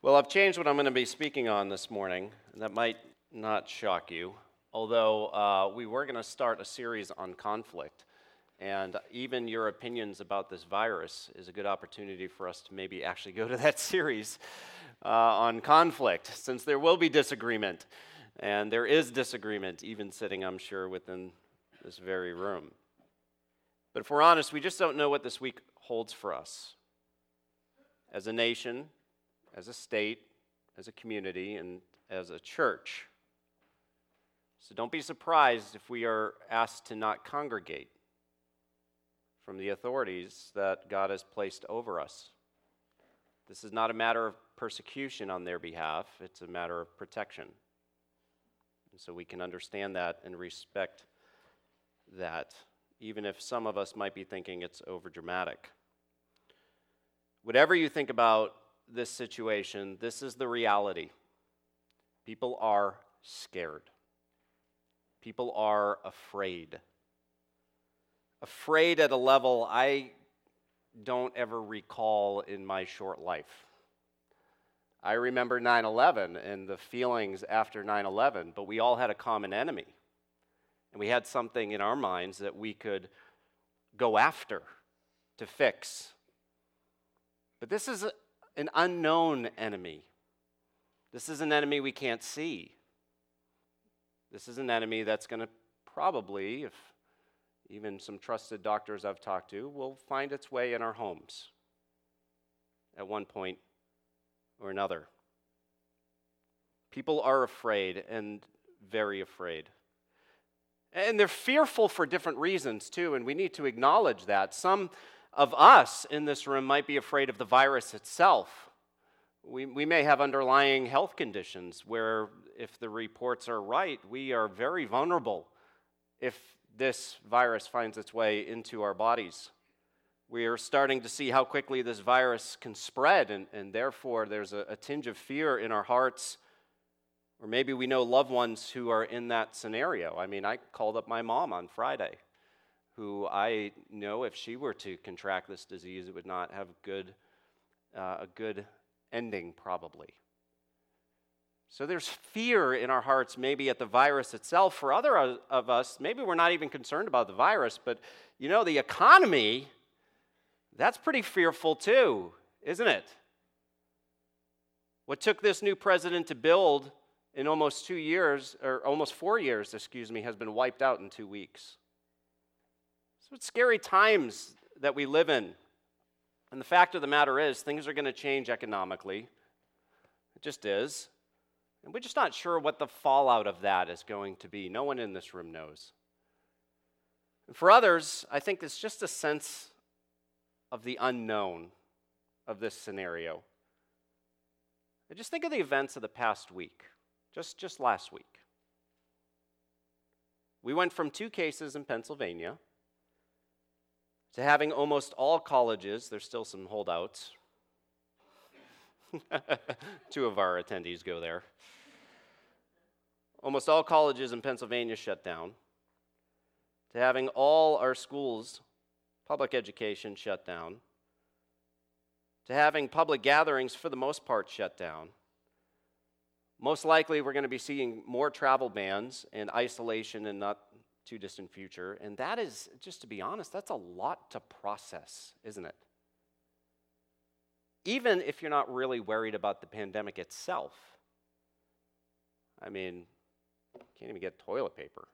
Well, I've changed what I'm going to be speaking on this morning, and that might not shock you, although we were going to start a series on conflict, and even your opinions about this virus is a good opportunity for us to maybe actually go to that series on conflict, since there will be disagreement, and there is disagreement even sitting, I'm sure, within this very room. But if we're honest, we just don't know what this week holds for us as a nation, as a state, as a community, and as a church. So don't be surprised if we are asked to not congregate from the authorities that God has placed over us. This is not a matter of persecution on their behalf, it's a matter of protection. And so we can understand that and respect that, even if some of us might be thinking it's overdramatic. Whatever you think about this situation, this is the reality. People are scared. People are afraid. Afraid at a level I don't ever recall in my short life. I remember 9/11 and the feelings after 9/11, but we all had a common enemy. And we had something in our minds that we could go after to fix. But this is an unknown enemy. This is an enemy we can't see. This is an enemy that's going to probably, if even some trusted doctors I've talked to, will find its way in our homes at one point or another. People are afraid, and very afraid. And they're fearful for different reasons, too, and we need to acknowledge that. Some of us in this room might be afraid of the virus itself. We may have underlying health conditions where, if the reports are right, we are very vulnerable if this virus finds its way into our bodies. We are starting to see how quickly this virus can spread, and therefore there's a tinge of fear in our hearts. Or maybe we know loved ones who are in that scenario. I mean, I called up my mom on Friday, who I know if she were to contract this disease, it would not have a good ending, probably. So there's fear in our hearts, maybe at the virus itself. For other of us, maybe we're not even concerned about the virus, but the economy, that's pretty fearful too, isn't it? What took this new president to build in almost 2 years, or almost 4 years, has been wiped out in 2 weeks. So it's scary times that we live in. And the fact of the matter is, things are going to change economically. It just is. And we're just not sure what the fallout of that is going to be. No one in this room knows. And for others, I think it's just a sense of the unknown of this scenario. And just think of the events of the past week. Just last week. We went from 2 cases in Pennsylvania to having almost all colleges, there's still some holdouts. 2 of our attendees go there. Almost all colleges in Pennsylvania shut down, to having all our schools, public education, shut down, to having public gatherings for the most part shut down. Most likely, we're going to be seeing more travel bans and isolation in not too distant future. And that is, just to be honest, that's a lot to process, isn't it? Even if you're not really worried about the pandemic itself. I mean, can't even get toilet paper.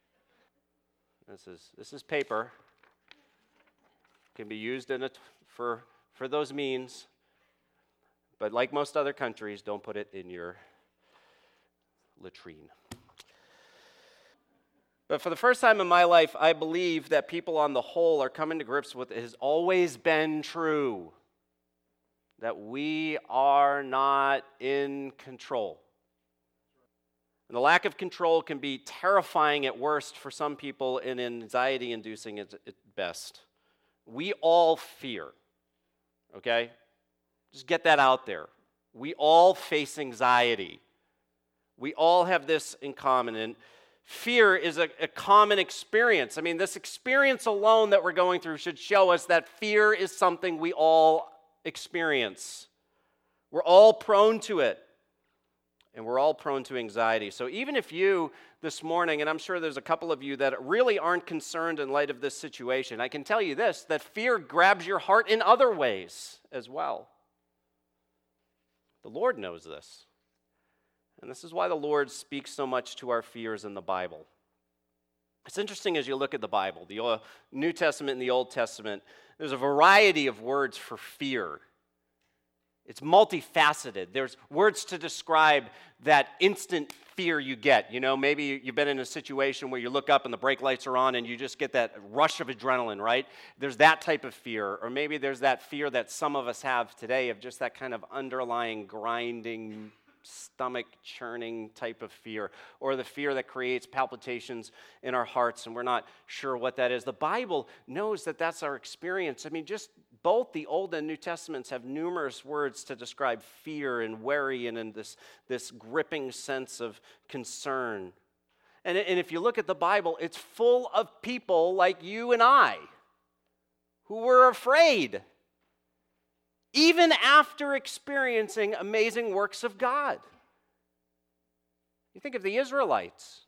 This is paper. Can be used for those means. But like most other countries, don't put it in your latrine. But for the first time in my life, I believe that people on the whole are coming to grips with it has always been true, that we are not in control. And the lack of control can be terrifying at worst for some people and anxiety-inducing at best. We all fear, okay? Just get that out there. We all face anxiety. We all have this in common, and fear is a common experience. I mean, this experience alone that we're going through should show us that fear is something we all experience. We're all prone to it. And we're all prone to anxiety. So even if you this morning, and I'm sure there's a couple of you that really aren't concerned in light of this situation, I can tell you this, that fear grabs your heart in other ways as well. The Lord knows this. And this is why the Lord speaks so much to our fears in the Bible. It's interesting as you look at the Bible, the New Testament and the Old Testament, there's a variety of words for fear. It's multifaceted. There's words to describe that instant fear you get. You know, maybe you've been in a situation where you look up and the brake lights are on and you just get that rush of adrenaline, right? There's that type of fear. Or maybe there's that fear that some of us have today of just that kind of underlying grinding, stomach churning type of fear, or the fear that creates palpitations in our hearts and we're not sure what that is. The Bible knows that that's our experience. I mean, just both the Old and New Testaments have numerous words to describe fear and worry and in this gripping sense of concern. And if you look at the Bible, it's full of people like you and I who were afraid, even after experiencing amazing works of God. You think of the Israelites.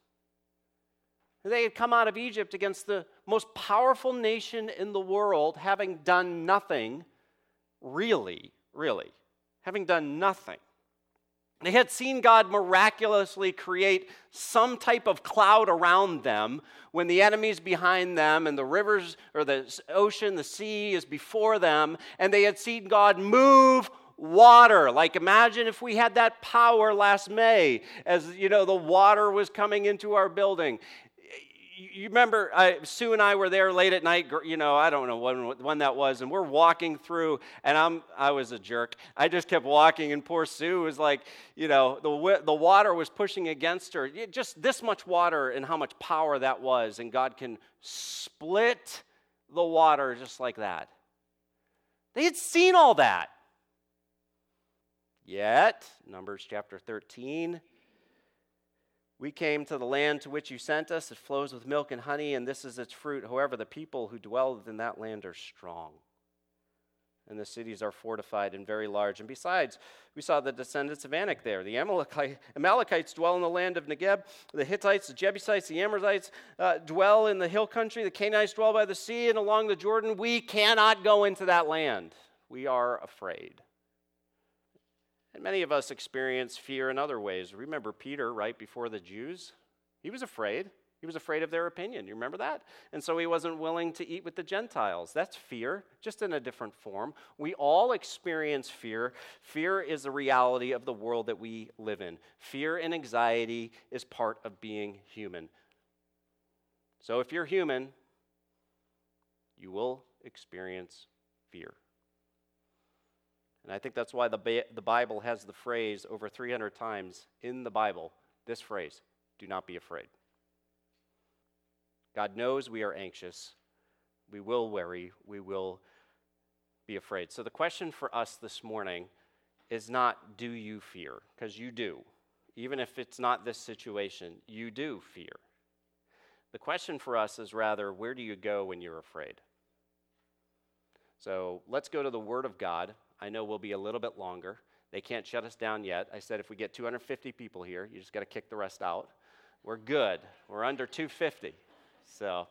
They had come out of Egypt against the most powerful nation in the world, having done nothing, really, having done nothing. They had seen God miraculously create some type of cloud around them when the enemy's behind them and the rivers or the ocean, the sea is before them, and they had seen God move water. Like imagine if we had that power last May as, you know, the water was coming into our building. You remember, Sue and I were there late at night, you know, I don't know when that was, and we're walking through, and I was a jerk. I just kept walking, and poor Sue was like, you know, the water was pushing against her. Just this much water and how much power that was, and God can split the water just like that. They had seen all that. Yet, Numbers chapter 13, we came to the land to which you sent us. It flows with milk and honey, and this is its fruit. However, the people who dwell within that land are strong, and the cities are fortified and very large. And besides, we saw the descendants of Anak there. The Amalekites dwell in the land of Negeb. The Hittites, the Jebusites, the Amorites dwell in the hill country. The Canaanites dwell by the sea and along the Jordan. We cannot go into that land. We are afraid. And many of us experience fear in other ways. Remember Peter, right, before the Jews? He was afraid. He was afraid of their opinion. You remember that? And so he wasn't willing to eat with the Gentiles. That's fear, just in a different form. We all experience fear. Fear is the reality of the world that we live in. Fear and anxiety is part of being human. So if you're human, you will experience fear. And I think that's why the Bible has the phrase over 300 times in the Bible, this phrase, do not be afraid. God knows we are anxious. We will worry. We will be afraid. So the question for us this morning is not, do you fear? Because you do. Even if it's not this situation, you do fear. The question for us is rather, where do you go when you're afraid? So let's go to the Word of God. I know we'll be a little bit longer. They can't shut us down yet. I said if we get 250 people here, you just got to kick the rest out. We're good. We're under 250. So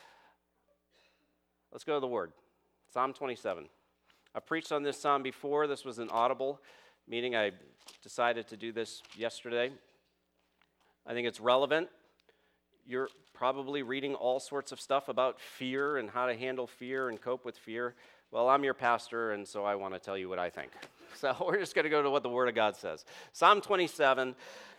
let's go to the Word. Psalm 27. I've preached on this psalm before. This was an audible meeting. I decided to do this yesterday. I think it's relevant. You're probably reading all sorts of stuff about fear and how to handle fear and cope with fear. Well, I'm your pastor, and so I want to tell you what I think. So we're just going to go to what the Word of God says. Psalm 27.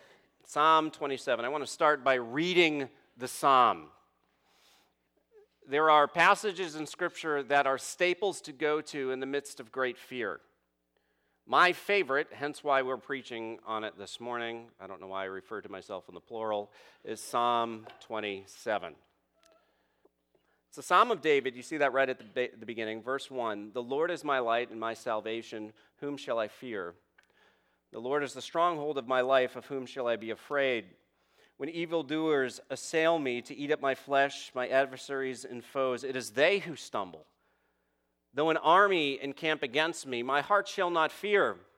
I want to start by reading the psalm. There are passages in Scripture that are staples to go to in the midst of great fear. My favorite, hence why we're preaching on it this morning, I don't know why I refer to myself in the plural, is Psalm 27. It's the Psalm of David. You see that right at the beginning. Verse 1, the Lord is my light and my salvation. Whom shall I fear? The Lord is the stronghold of my life. Of whom shall I be afraid? When evildoers assail me to eat up my flesh, my adversaries and foes, it is they who stumble. Though an army encamp against me, my heart shall not fear.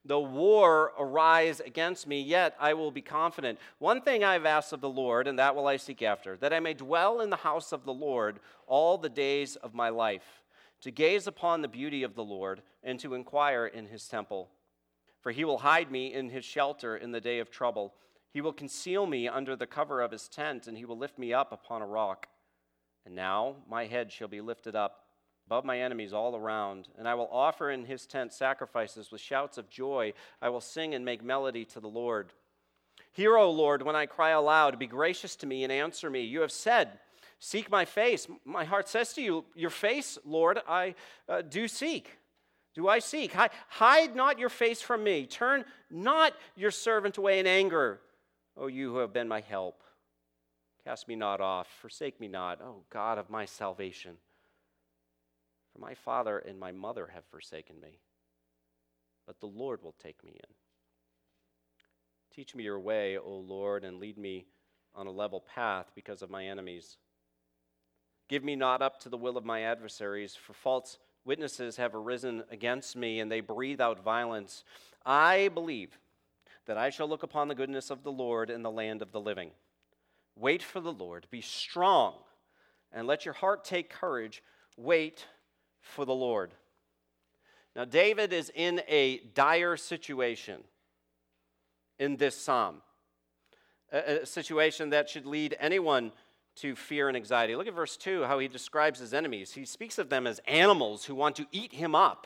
Though war arise against me, yet I will be confident. One thing I have asked of the Lord, and that will I seek after, that I may dwell in the house of the Lord all the days of my life, to gaze upon the beauty of the Lord, and to inquire in his temple. For he will hide me in his shelter in the day of trouble. He will conceal me under the cover of his tent, and he will lift me up upon a rock. And now my head shall be lifted up above my enemies all around, and I will offer in his tent sacrifices with shouts of joy. I will sing and make melody to the Lord. Hear, O Lord, when I cry aloud. Be gracious to me and answer me. You have said, seek my face. My heart says to you, your face, Lord, I do seek. Do I seek? Hide not your face from me. Turn not your servant away in anger. O you who have been my help. Cast me not off. Forsake me not, O God of my salvation. For my father and my mother have forsaken me, but the Lord will take me in. Teach me your way, O Lord, and lead me on a level path because of my enemies. Give me not up to the will of my adversaries, for false witnesses have arisen against me, and they breathe out violence. I believe that I shall look upon the goodness of the Lord in the land of the living. Wait for the Lord, be strong, and let your heart take courage. Wait for the Lord. Now, David is in a dire situation in this psalm, a situation that should lead anyone to fear and anxiety. Look at verse 2, how he describes his enemies. He speaks of them as animals who want to eat him up.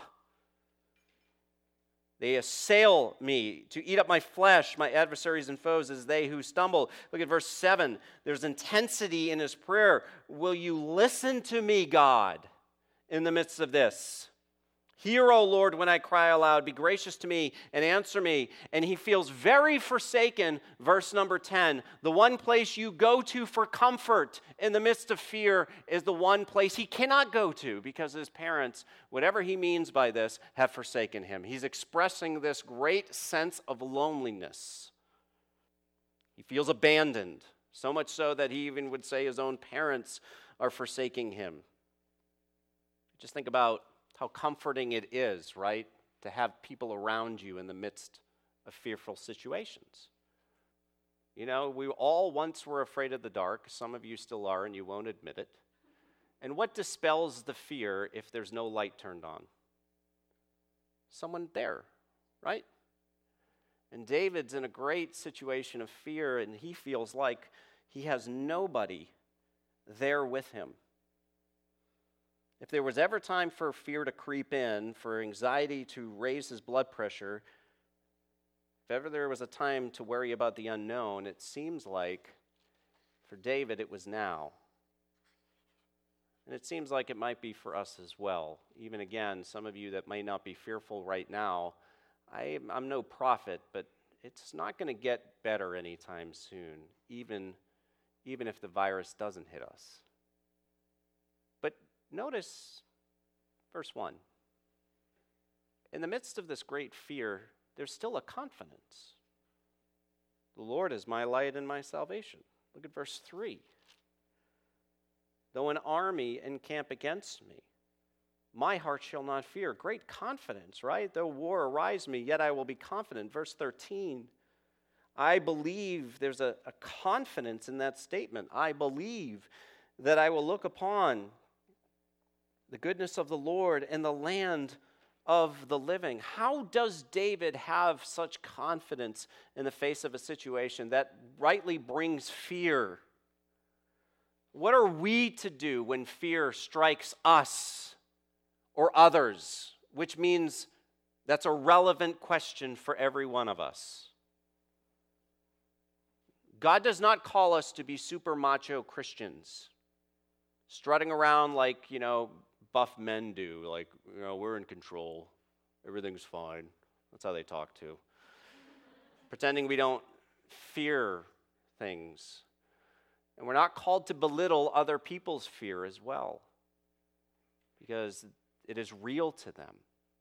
They assail me to eat up my flesh, my adversaries and foes, as they who stumble. Look at verse 7. There's intensity in his prayer. Will you listen to me, God? In the midst of this, hear, O Lord, when I cry aloud. Be gracious to me and answer me. And he feels very forsaken. Verse number 10, the one place you go to for comfort in the midst of fear is the one place he cannot go to because his parents, whatever he means by this, have forsaken him. He's expressing this great sense of loneliness. He feels abandoned, so much so that he even would say his own parents are forsaking him. Just think about how comforting it is, right, to have people around you in the midst of fearful situations. You know, we all once were afraid of the dark. Some of you still are, and you won't admit it. And what dispels the fear if there's no light turned on? Someone there, right? And David's in a great situation of fear, and he feels like he has nobody there with him. If there was ever time for fear to creep in, for anxiety to raise his blood pressure, if ever there was a time to worry about the unknown, it seems like for David it was now. And it seems like it might be for us as well. Even again, some of you that may not be fearful right now, I'm no prophet, but it's not going to get better anytime soon, even if the virus doesn't hit us. Notice verse 1. In the midst of this great fear, there's still a confidence. The Lord is my light and my salvation. Look at verse 3. Though an army encamp against me, my heart shall not fear. Great confidence, right? Though war arise me, yet I will be confident. Verse 13. I believe there's a confidence in that statement. I believe that I will look upon the goodness of the Lord in the land of the living. How does David have such confidence in the face of a situation that rightly brings fear? What are we to do when fear strikes us or others? Which means that's a relevant question for every one of us. God does not call us to be super macho Christians, strutting around like, buff men do, like, we're in control, everything's fine. That's how they talk too. Pretending we don't fear things. And we're not called to belittle other people's fear as well, because it is real to them.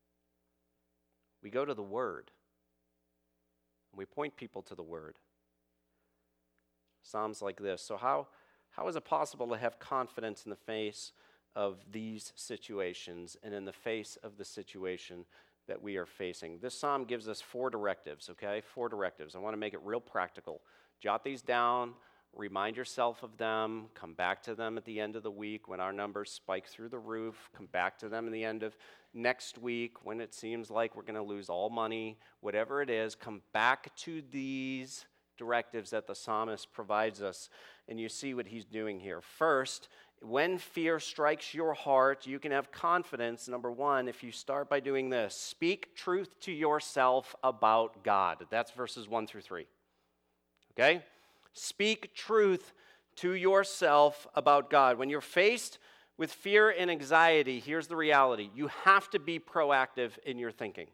We go to the Word, and we point people to the Word. Psalms like this. So how is it possible to have confidence in the face of these situations and in the face of the situation that we are facing. This psalm gives us 4 directives, okay? 4 directives. I want to make it real practical. Jot these down, remind yourself of them, come back to them at the end of the week when our numbers spike through the roof, come back to them at the end of next week when it seems like we're going to lose all money, whatever it is, come back to these directives that the psalmist provides us, and you see what he's doing here. First, when fear strikes your heart, you can have confidence. Number 1, if you start by doing this, speak truth to yourself about God. That's verses 1 through 3. Okay? Speak truth to yourself about God. When you're faced with fear and anxiety, here's the reality. You have to be proactive in your thinking.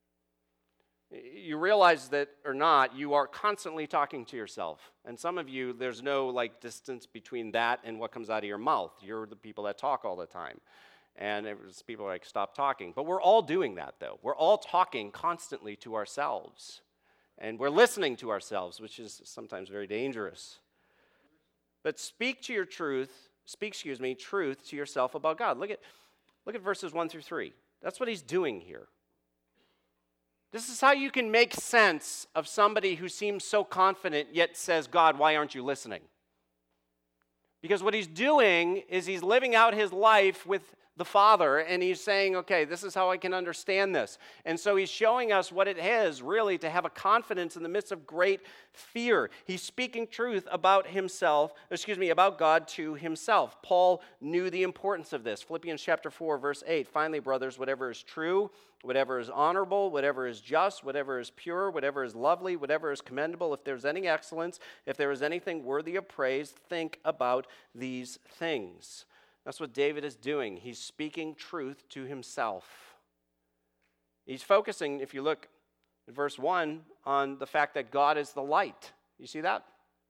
You realize that or not, you are constantly talking to yourself. And some of you, there's no distance between that and what comes out of your mouth. You're the people that talk all the time. And people are stop talking. But we're all doing that, though. We're all talking constantly to ourselves. And we're listening to ourselves, which is sometimes very dangerous. But speak truth to yourself about God. Look at verses 1 through 3. That's what he's doing here. This is how you can make sense of somebody who seems so confident yet says, God, why aren't you listening? Because what he's doing is he's living out his life with the Father, and he's saying, okay, this is how I can understand this. And so he's showing us what it is really to have a confidence in the midst of great fear. He's speaking truth about about God to himself. Paul knew the importance of this. Philippians chapter 4, verse 8, finally, brothers, whatever is true, whatever is honorable, whatever is just, whatever is pure, whatever is lovely, whatever is commendable, if there's any excellence, if there is anything worthy of praise, think about these things. That's what David is doing. He's speaking truth to himself. He's focusing, if you look at verse 1, on the fact that God is the light. You see that?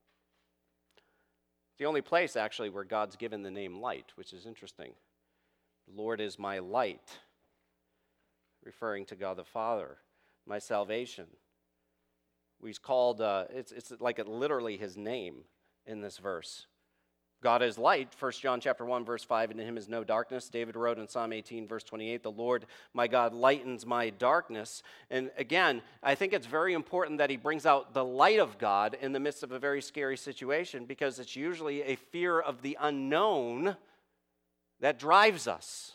It's the only place, actually, where God's given the name light, which is interesting. The Lord is my light, referring to God the Father, my salvation. He's called, it's like literally his name in this verse. God is light, 1 John chapter 1, verse 5, and in him is no darkness. David wrote in Psalm 18, verse 28, the Lord, my God, lightens my darkness. And again, I think it's very important that he brings out the light of God in the midst of a very scary situation, because it's usually a fear of the unknown that drives us.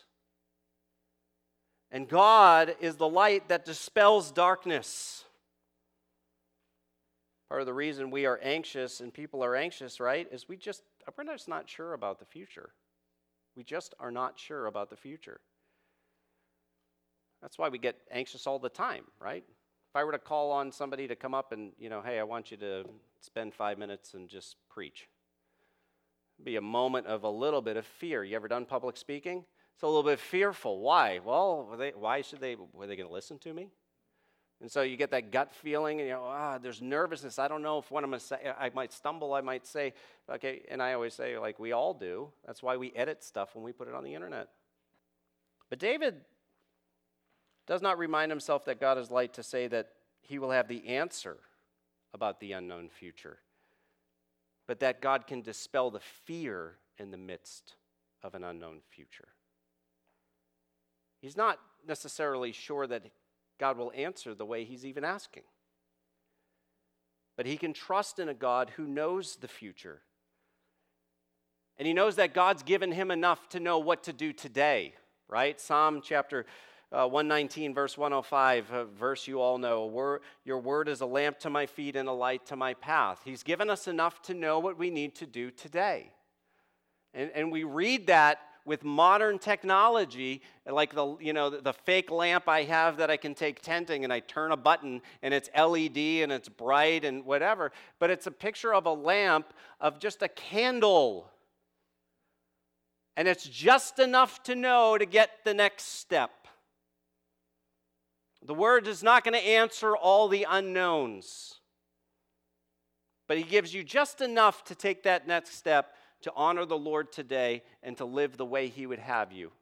And God is the light that dispels darkness. Part of the reason we are anxious and people are anxious, right, is we're just not sure about the future. We just are not sure about the future. That's why we get anxious all the time, right? If I were to call on somebody to come up and, hey, I want you to spend 5 minutes and just preach. It'd be a moment of a little bit of fear. You ever done public speaking? It's a little bit fearful. Why? Well, were they going to listen to me? And so you get that gut feeling, and there's nervousness. I don't know if what I'm going to say, I might stumble, I might say, okay, and I always say, we all do. That's why we edit stuff when we put it on the internet. But David does not remind himself that God is light to say that he will have the answer about the unknown future, but that God can dispel the fear in the midst of an unknown future. He's not necessarily sure that God will answer the way he's even asking. But he can trust in a God who knows the future. And he knows that God's given him enough to know what to do today, right? Psalm chapter 119, verse 105, a verse you all know. Your word is a lamp to my feet and a light to my path. He's given us enough to know what we need to do today. And we read that with modern technology, like the fake lamp I have that I can take tenting, and I turn a button and it's LED and it's bright and whatever, but it's a picture of a lamp of just a candle. And it's just enough to know to get the next step. The Word is not going to answer all the unknowns, but He gives you just enough to take that next step to honor the Lord today and to live the way He would have you.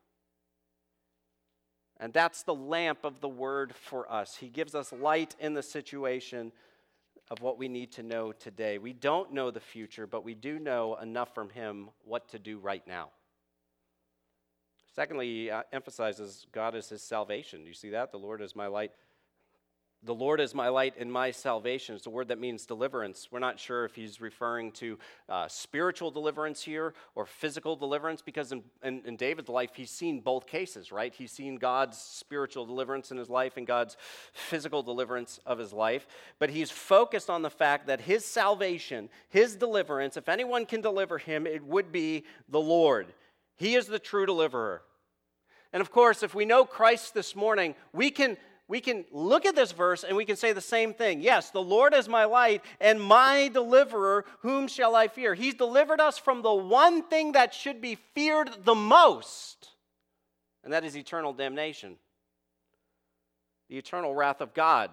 And that's the lamp of the Word for us. He gives us light in the situation of what we need to know today. We don't know the future, but we do know enough from Him what to do right now. Secondly, he emphasizes God is his salvation. Do you see that? The Lord is my light. The Lord is my light and my salvation. It's a word that means deliverance. We're not sure if he's referring to spiritual deliverance here or physical deliverance, because in David's life, he's seen both cases, right? He's seen God's spiritual deliverance in his life and God's physical deliverance of his life. But he's focused on the fact that his salvation, his deliverance, if anyone can deliver him, it would be the Lord. He is the true deliverer. And of course, if we know Christ this morning, we can look at this verse and we can say the same thing. Yes, the Lord is my light and my deliverer, whom shall I fear? He's delivered us from the one thing that should be feared the most, and that is eternal damnation, the eternal wrath of God.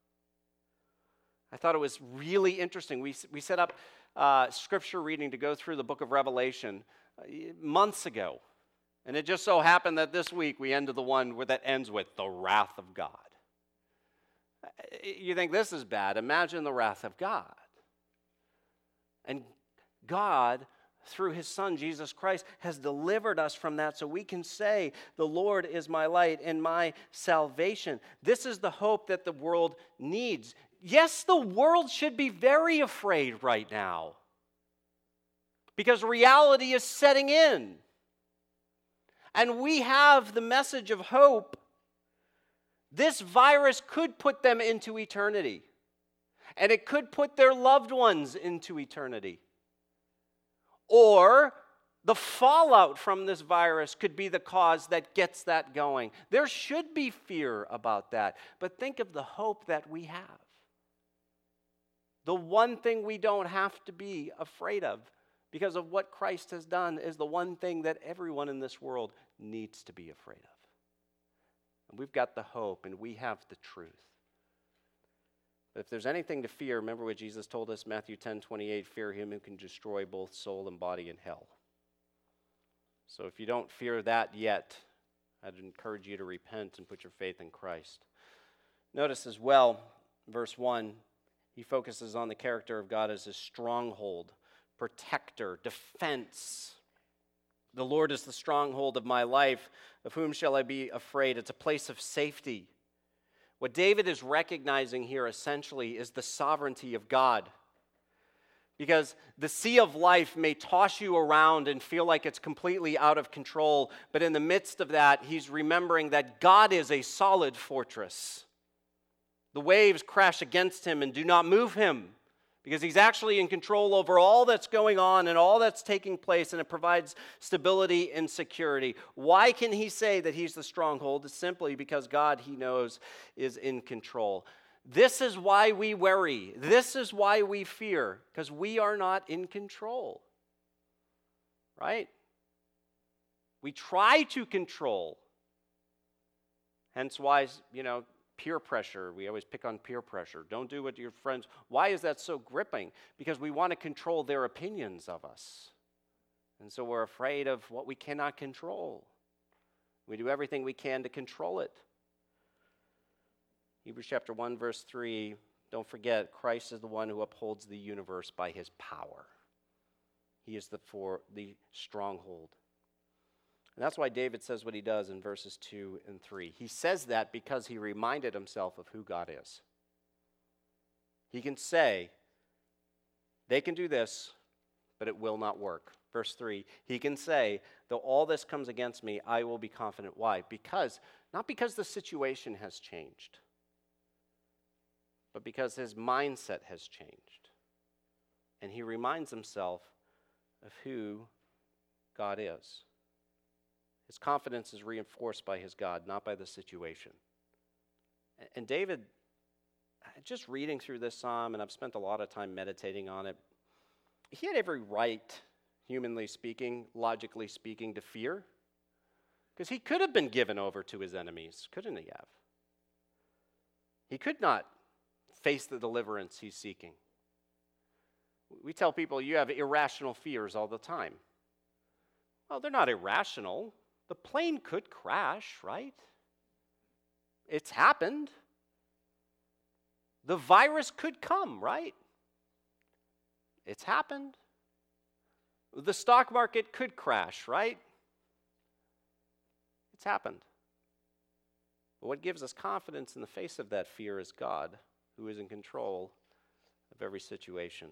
I thought it was really interesting. We set up scripture reading to go through the book of Revelation months ago. And it just so happened that this week we ended the one that ends with the wrath of God. You think this is bad? Imagine the wrath of God. And God, through his Son, Jesus Christ, has delivered us from that so we can say, the Lord is my light and my salvation. This is the hope that the world needs. Yes, the world should be very afraid right now because reality is setting in. And we have the message of hope. This virus could put them into eternity. And it could put their loved ones into eternity. Or the fallout from this virus could be the cause that gets that going. There should be fear about that. But think of the hope that we have. The one thing we don't have to be afraid of, because of what Christ has done, is the one thing that everyone in this world needs to be afraid of. And we've got the hope and we have the truth. But if there's anything to fear, remember what Jesus told us, Matthew 10:28, fear him who can destroy both soul and body in hell. So if you don't fear that yet, I'd encourage you to repent and put your faith in Christ. Notice as well, verse 1, he focuses on the character of God as his stronghold, protector, defense. The Lord is the stronghold of my life. Of whom shall I be afraid? It's a place of safety. What David is recognizing here essentially is the sovereignty of God. Because the sea of life may toss you around and feel like it's completely out of control, but in the midst of that, he's remembering that God is a solid fortress. The waves crash against him and do not move him, because he's actually in control over all that's going on and all that's taking place, and it provides stability and security. Why can he say that he's the stronghold? It's simply because God, he knows, is in control. This is why we worry. This is why we fear, because we are not in control. Right? We try to control. Hence why, peer pressure. We always pick on peer pressure. Don't do what your friends. Why is that so gripping? Because we want to control their opinions of us. And so we're afraid of what we cannot control. We do everything we can to control it. Hebrews chapter 1, verse 3, don't forget, Christ is the one who upholds the universe by his power. He is the stronghold. And that's why David says what he does in verses 2 and 3. He says that because he reminded himself of who God is. He can say, they can do this, but it will not work. Verse 3, he can say, though all this comes against me, I will be confident. Why? Not because the situation has changed, but because his mindset has changed. And he reminds himself of who God is. His confidence is reinforced by his God, not by the situation. And David, just reading through this psalm, and I've spent a lot of time meditating on it, he had every right, humanly speaking, logically speaking, to fear. Because he could have been given over to his enemies, couldn't he have? He could not face the deliverance he's seeking. We tell people you have irrational fears all the time. Well, they're not irrational. The plane could crash, right? It's happened. The virus could come, right? It's happened. The stock market could crash, right? It's happened. But what gives us confidence in the face of that fear is God, who is in control of every situation.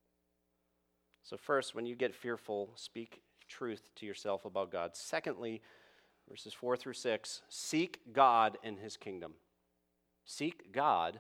So first, when you get fearful, speak truth to yourself about God. Secondly, verses 4 through 6, seek God and his kingdom. Seek God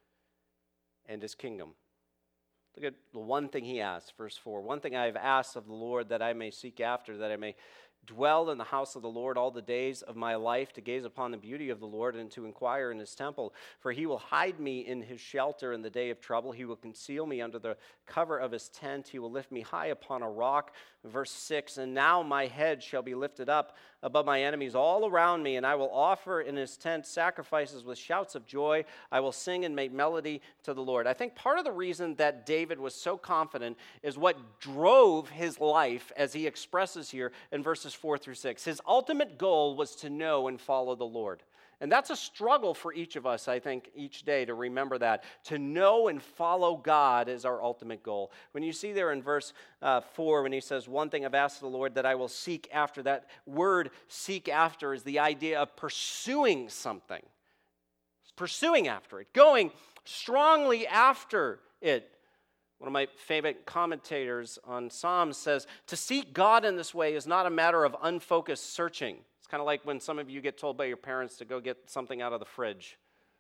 and his kingdom. Look at the one thing he asks, verse 4. One thing I have asked of the Lord that I may seek after, that I may dwell in the house of the Lord all the days of my life, to gaze upon the beauty of the Lord and to inquire in his temple. For he will hide me in his shelter in the day of trouble. He will conceal me under the cover of his tent. He will lift me high upon a rock. Verse 6, and now my head shall be lifted up above my enemies all around me, and I will offer in his tent sacrifices with shouts of joy. I will sing and make melody to the Lord. I think part of the reason that David was so confident is what drove his life, as he expresses here in verses 4 through 6. His ultimate goal was to know and follow the Lord. And that's a struggle for each of us, I think, each day to remember that. To know and follow God is our ultimate goal. When you see there in verse 4, when he says, one thing I've asked the Lord that I will seek after, that word seek after is the idea of pursuing something. Pursuing after it, going strongly after it. One of my favorite commentators on Psalms says, to seek God in this way is not a matter of unfocused searching. It's kind of like when some of you get told by your parents to go get something out of the fridge.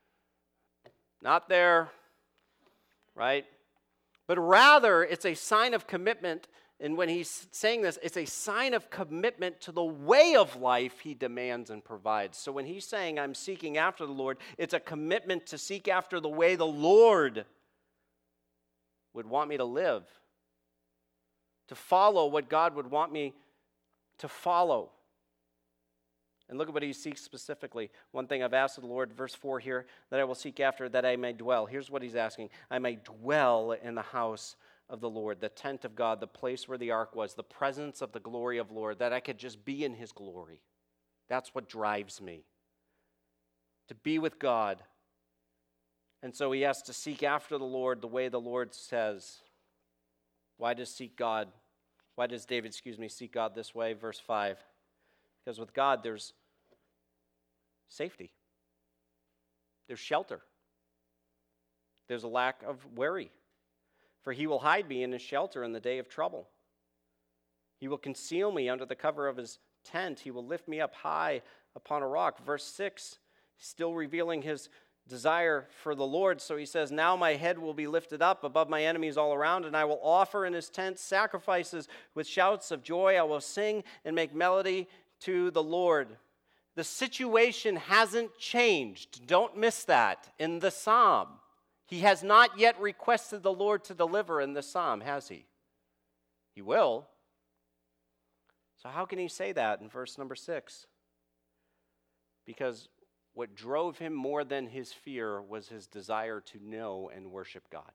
Not there, right? But rather, it's a sign of commitment. And when he's saying this, it's a sign of commitment to the way of life he demands and provides. So when he's saying, I'm seeking after the Lord, it's a commitment to seek after the way the Lord would want me to live, to follow what God would want me to follow. And look at what he seeks specifically. One thing I've asked of the Lord, verse 4 here, that I will seek after, that I may dwell. Here's what he's asking. I may dwell in the house of the Lord, the tent of God, the place where the ark was, the presence of the glory of the Lord, that I could just be in his glory. That's what drives me, to be with God. And so he has to seek after the Lord the way the Lord says. Why does David, seek God this way? Verse 5. Because with God there's safety. There's shelter. There's a lack of worry. For he will hide me in his shelter in the day of trouble. He will conceal me under the cover of his tent. He will lift me up high upon a rock. Verse 6, still revealing his desire for the Lord. So he says, now my head will be lifted up above my enemies all around, and I will offer in his tent sacrifices with shouts of joy. I will sing and make melody to the Lord. The situation hasn't changed. Don't miss that in the psalm. He has not yet requested the Lord to deliver in the psalm, has he? He will. So how can he say that in verse number 6? Because what drove him more than his fear was his desire to know and worship God.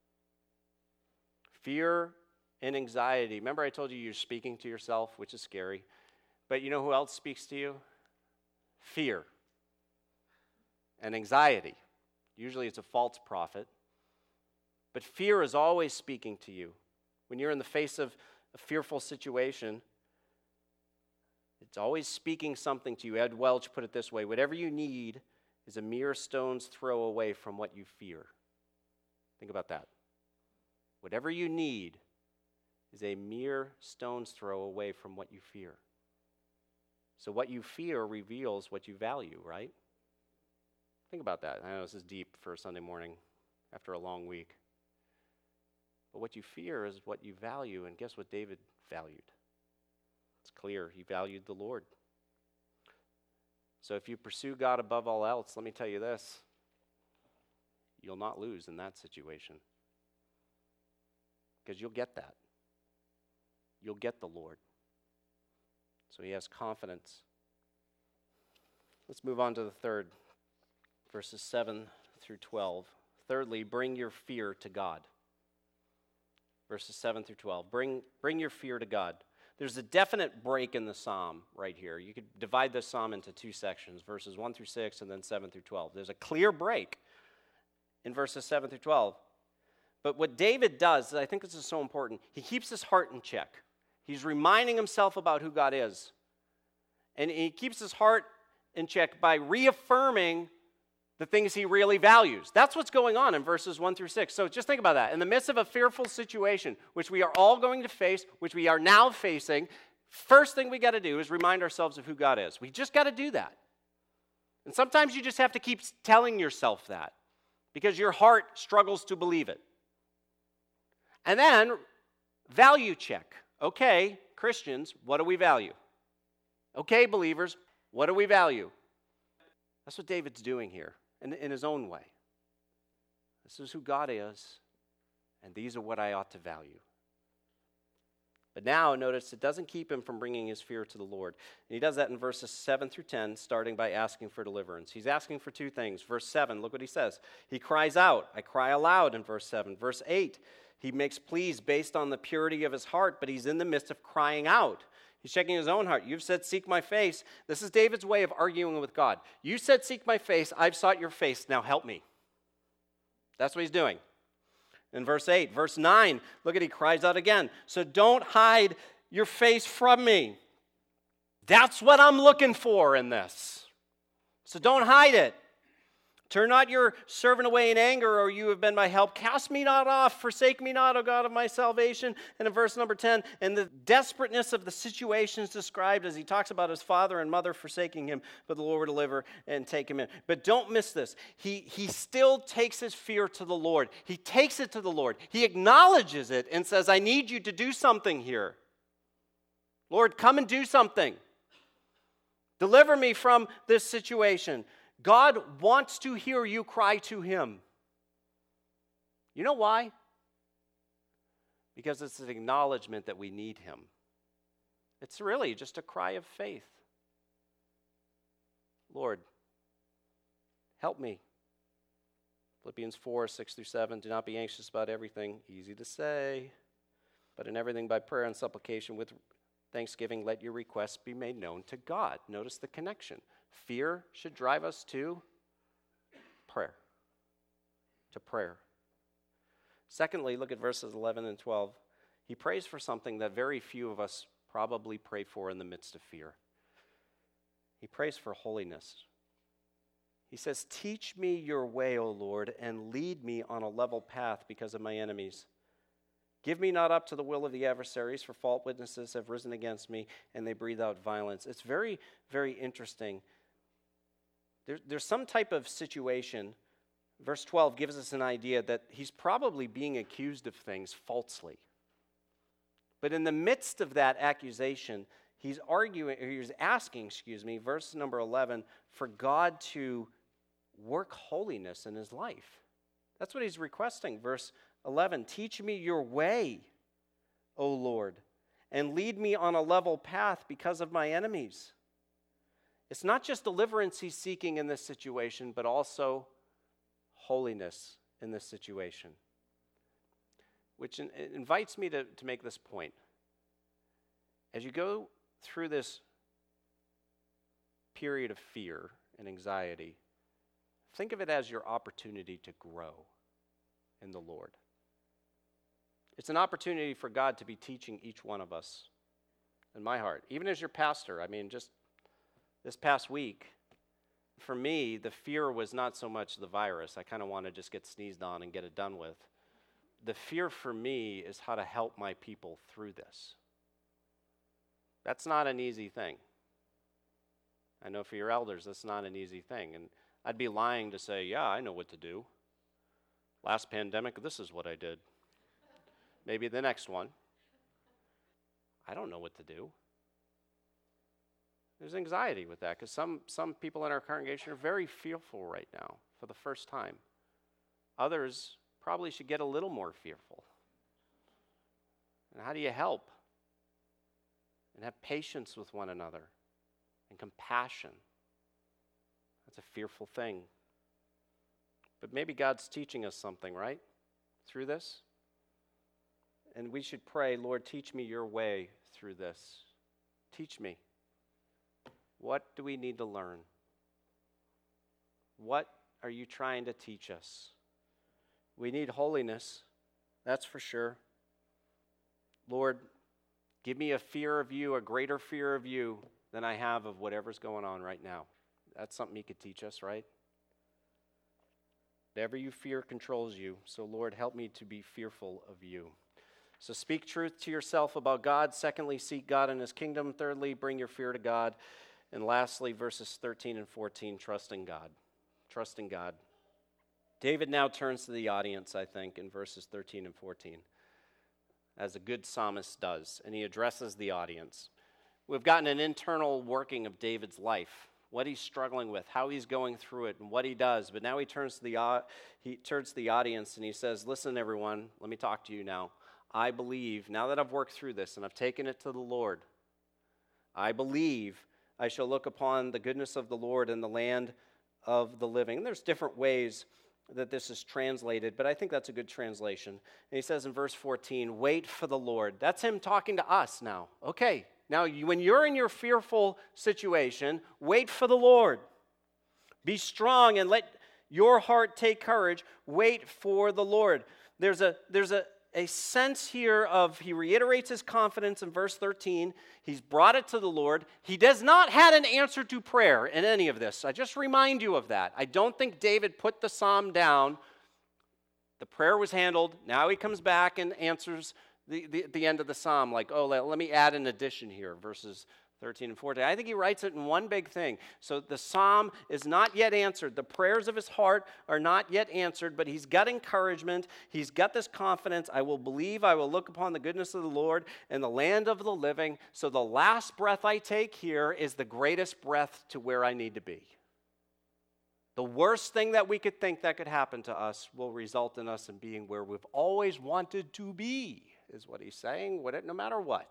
Fear and anxiety. Remember I told you you're speaking to yourself, which is scary. But you know who else speaks to you? Fear and anxiety. Usually it's a false prophet. But fear is always speaking to you. When you're in the face of a fearful situation, it's always speaking something to you. Ed Welch put it this way: whatever you need is a mere stone's throw away from what you fear. Think about that. Whatever you need is a mere stone's throw away from what you fear. So what you fear reveals what you value, right? Think about that. I know this is deep for a Sunday morning after a long week. But what you fear is what you value, and guess what David valued? It's clear. He valued the Lord. So if you pursue God above all else, let me tell you this: you'll not lose in that situation. Because you'll get that. You'll get the Lord. So he has confidence. Let's move on to the third, verses 7 through 12. Thirdly, bring your fear to God. Verses 7 through 12. Bring your fear to God. There's a definite break in the psalm right here. You could divide this psalm into two sections, verses 1 through 6 and then 7 through 12. There's a clear break in verses 7 through 12. But what David does, I think this is so important, he keeps his heart in check. He's reminding himself about who God is. And he keeps his heart in check by reaffirming the things he really values. That's what's going on in verses 1 through 6. So just think about that. In the midst of a fearful situation, which we are all going to face, which we are now facing, first thing we got to do is remind ourselves of who God is. We just got to do that. And sometimes you just have to keep telling yourself that because your heart struggles to believe it. And then, value check. Okay, Christians, what do we value? Okay, believers, what do we value? That's what David's doing here in his own way. This is who God is, and these are what I ought to value. But now, notice, it doesn't keep him from bringing his fear to the Lord. And he does that in verses 7 through 10, starting by asking for deliverance. He's asking for two things. Verse 7, look what he says. He cries out. I cry aloud in verse 7. Verse 8, he makes pleas based on the purity of his heart, but he's in the midst of crying out. He's checking his own heart. You've said, seek my face. This is David's way of arguing with God. You said, seek my face. I've sought your face. Now help me. That's what he's doing. In verse 8, verse 9, look at he cries out again. So don't hide your face from me. That's what I'm looking for in this. So don't hide it. Turn not your servant away in anger, or you have been my help. Cast me not off, forsake me not, O God of my salvation. And in verse number 10, and the desperateness of the situation is described as he talks about his father and mother forsaking him, but the Lord will deliver and take him in. But don't miss this. He still takes his fear to the Lord. He takes it to the Lord. He acknowledges it and says, I need you to do something here. Lord, come and do something. Deliver me from this situation. God wants to hear you cry to him. You know why? Because it's an acknowledgement that we need him. It's really just a cry of faith. Lord, help me. Philippians 4, 6 through 7, do not be anxious about everything. Easy to say. But in everything by prayer and supplication with thanksgiving, let your requests be made known to God. Notice the connection. Fear should drive us to prayer. To prayer. Secondly, look at verses 11 and 12. He prays for something that very few of us probably pray for in the midst of fear. He prays for holiness. He says, teach me your way, O Lord, and lead me on a level path because of my enemies. Give me not up to the will of the adversaries, for false witnesses have risen against me, and they breathe out violence. It's very, very interesting. There's some type of situation, verse 12 gives us an idea that he's probably being accused of things falsely. But in the midst of that accusation, he's asking, verse number 11, for God to work holiness in his life. That's what he's requesting. Verse 11, teach me your way, O Lord, and lead me on a level path because of my enemies. It's not just deliverance he's seeking in this situation, but also holiness in this situation. Which invites me to make this point. As you go through this period of fear and anxiety, think of it as your opportunity to grow in the Lord. It's an opportunity for God to be teaching each one of us in my heart. Even as your pastor, just this past week, for me, the fear was not so much the virus. I kind of want to just get sneezed on and get it done with. The fear for me is how to help my people through this. That's not an easy thing. I know for your elders, that's not an easy thing. And I'd be lying to say, yeah, I know what to do. Last pandemic, this is what I did. Maybe the next one. I don't know what to do. There's anxiety with that because some people in our congregation are very fearful right now for the first time. Others probably should get a little more fearful. And how do you help? And have patience with one another and compassion. That's a fearful thing. But maybe God's teaching us something, right? Through this. And we should pray, Lord, teach me your way through this. Teach me. What do we need to learn? What are you trying to teach us? We need holiness, that's for sure. Lord, give me a fear of you, a greater fear of you than I have of whatever's going on right now. That's something he could teach us, right? Whatever you fear controls you. So, Lord, help me to be fearful of you. So speak truth to yourself about God. Secondly, seek God and his kingdom. Thirdly, bring your fear to God. And lastly, verses 13 and 14, trust in God. Trust in God. David now turns to the audience, I think, in verses 13 and 14, as a good psalmist does, and he addresses the audience. We've gotten an internal working of David's life, what he's struggling with, how he's going through it, and what he does. But now he turns to the audience and he says, listen, everyone, let me talk to you now. I believe, now that I've worked through this and I've taken it to the Lord, I believe I shall look upon the goodness of the Lord in the land of the living. And there's different ways that this is translated, but I think that's a good translation. And he says in verse 14, wait for the Lord. That's him talking to us now. Okay, now when you're in your fearful situation, wait for the Lord. Be strong and let your heart take courage. Wait for the Lord. There's a sense here of, he reiterates his confidence in verse 13. He's brought it to the Lord. He does not have an answer to prayer in any of this. I just remind you of that. I don't think David put the psalm down. The prayer was handled. Now he comes back and answers the end of the psalm, like, oh, let me add an addition here, verses 13 and 14. I think he writes it in one big thing. So the psalm is not yet answered. The prayers of his heart are not yet answered, but he's got encouragement. He's got this confidence. I will believe, I will look upon the goodness of the Lord in the land of the living. So the last breath I take here is the greatest breath to where I need to be. The worst thing that we could think that could happen to us will result in us in being where we've always wanted to be, is what he's saying, no matter what.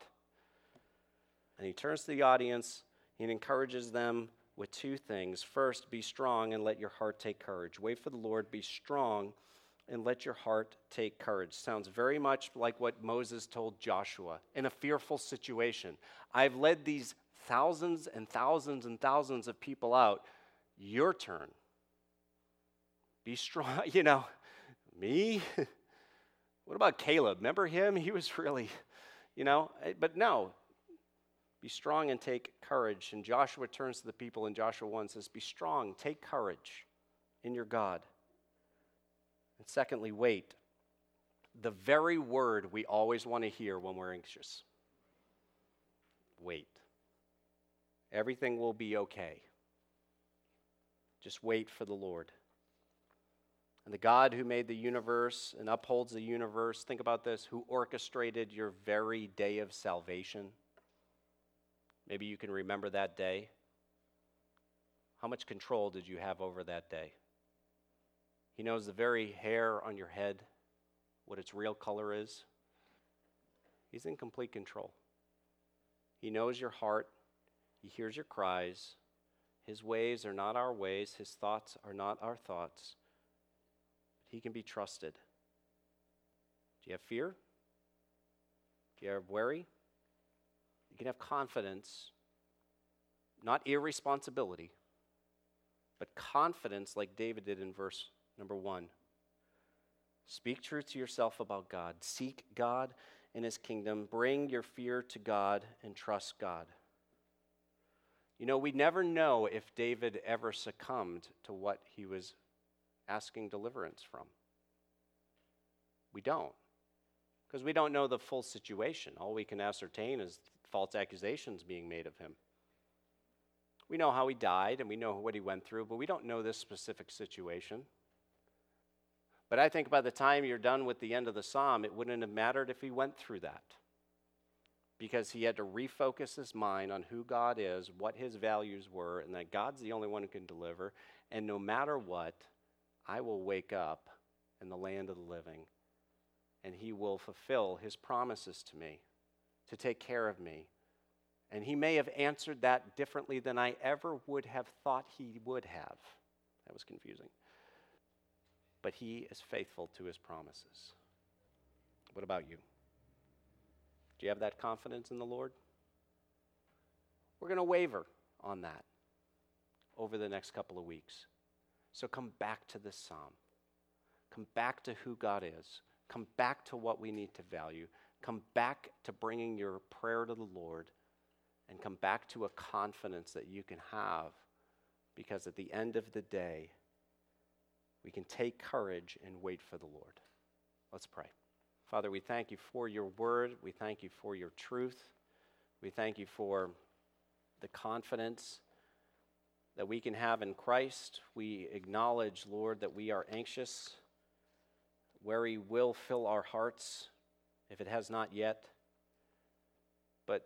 And he turns to the audience and encourages them with two things. First, be strong and let your heart take courage. Wait for the Lord, be strong and let your heart take courage. Sounds very much like what Moses told Joshua in a fearful situation. I've led these thousands and thousands and thousands of people out. Your turn. Be strong. Me? What about Caleb? Remember him? He was really, but no. Be strong and take courage. And Joshua turns to the people in Joshua 1 and says, be strong, take courage in your God. And secondly, wait. The very word we always want to hear when we're anxious. Wait. Everything will be okay. Just wait for the Lord. And the God who made the universe and upholds the universe, think about this, who orchestrated your very day of salvation. Maybe you can remember that day. How much control did you have over that day? He knows the very hair on your head, what its real color is. He's in complete control. He knows your heart. He hears your cries. His ways are not our ways. His thoughts are not our thoughts. He can be trusted. Do you have fear? Do you have worry? You can have confidence, not irresponsibility, but confidence like David did in verse number 1. Speak truth to yourself about God. Seek God and his kingdom. Bring your fear to God and trust God. We never know if David ever succumbed to what he was asking deliverance from. We don't, because we don't know the full situation. All we can ascertain is false accusations being made of him. We know how he died and we know what he went through, but we don't know this specific situation. But I think by the time you're done with the end of the psalm, it wouldn't have mattered if he went through that, because he had to refocus his mind on who God is, what his values were, and that God's the only one who can deliver. And no matter what, I will wake up in the land of the living, and he will fulfill his promises to me, to take care of me. And he may have answered that differently than I ever would have thought he would have. That was confusing. But he is faithful to his promises. What about you? Do you have that confidence in the Lord? We're going to waver on that over the next couple of weeks. So come back to this psalm. Come back to who God is. Come back to what we need to value. Come back to bringing your prayer to the Lord, and come back to a confidence that you can have because at the end of the day, we can take courage and wait for the Lord. Let's pray. Father, we thank you for your word. We thank you for your truth. We thank you for the confidence that we can have in Christ. We acknowledge, Lord, that we are anxious. Worry will fill our hearts if it has not yet. But,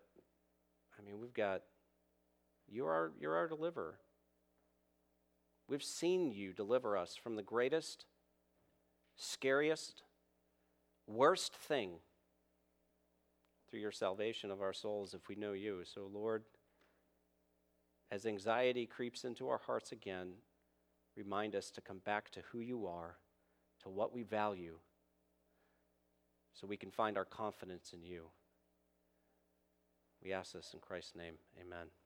you're our deliverer. We've seen you deliver us from the greatest, scariest, worst thing through your salvation of our souls if we know you. So, Lord, as anxiety creeps into our hearts again, remind us to come back to who you are, to what we value, so we can find our confidence in you. We ask this in Christ's name. Amen.